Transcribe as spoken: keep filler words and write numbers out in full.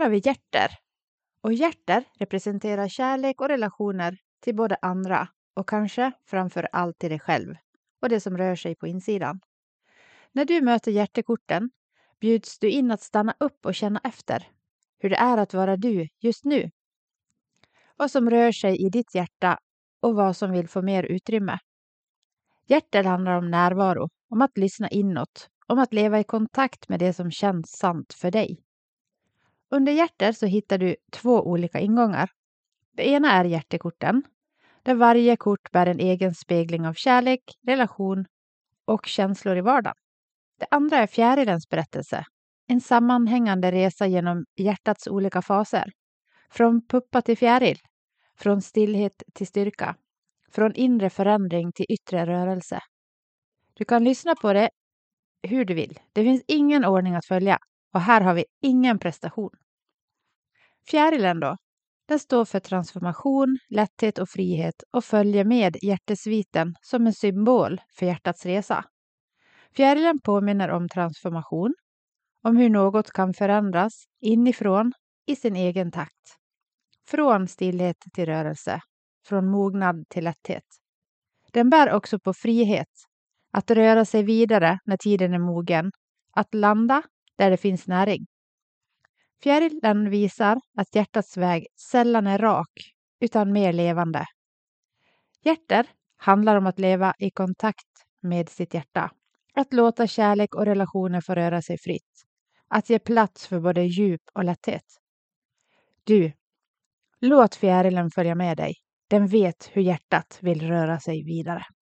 har vi hjärter. Och hjärter representerar kärlek och relationer till både andra och kanske framför allt till dig själv och det som rör sig på insidan. När du möter hjärtekorten bjuds du in att stanna upp och känna efter hur det är att vara du just nu. Vad som rör sig i ditt hjärta och vad som vill få mer utrymme. Hjärter handlar om närvaro, om att lyssna inåt, om att leva i kontakt med det som känns sant för dig. Under hjärter så hittar du två olika ingångar. Det ena är hjärtekorten, där varje kort bär en egen spegling av kärlek, relation och känslor i vardagen. Det andra är fjärilens berättelse, en sammanhängande resa genom hjärtats olika faser. Från puppa till fjäril, från stillhet till styrka, från inre förändring till yttre rörelse. Du kan lyssna på det hur du vill. Det finns ingen ordning att följa och här har vi ingen prestation. Fjärilen då? Den står för transformation, lätthet och frihet och följer med hjärtesviten som en symbol för hjärtats resa. Fjärilen påminner om transformation, om hur något kan förändras inifrån i sin egen takt. Från stillhet till rörelse, från mognad till lätthet. Den bär också på frihet, att röra sig vidare när tiden är mogen, att landa där det finns näring. Fjärilen visar att hjärtats väg sällan är rak utan mer levande. Hjärter handlar om att leva i kontakt med sitt hjärta. Att låta kärlek och relationer få röra sig fritt. Att ge plats för både djup och lätthet. Du, låt fjärilen följa med dig. Den vet hur hjärtat vill röra sig vidare.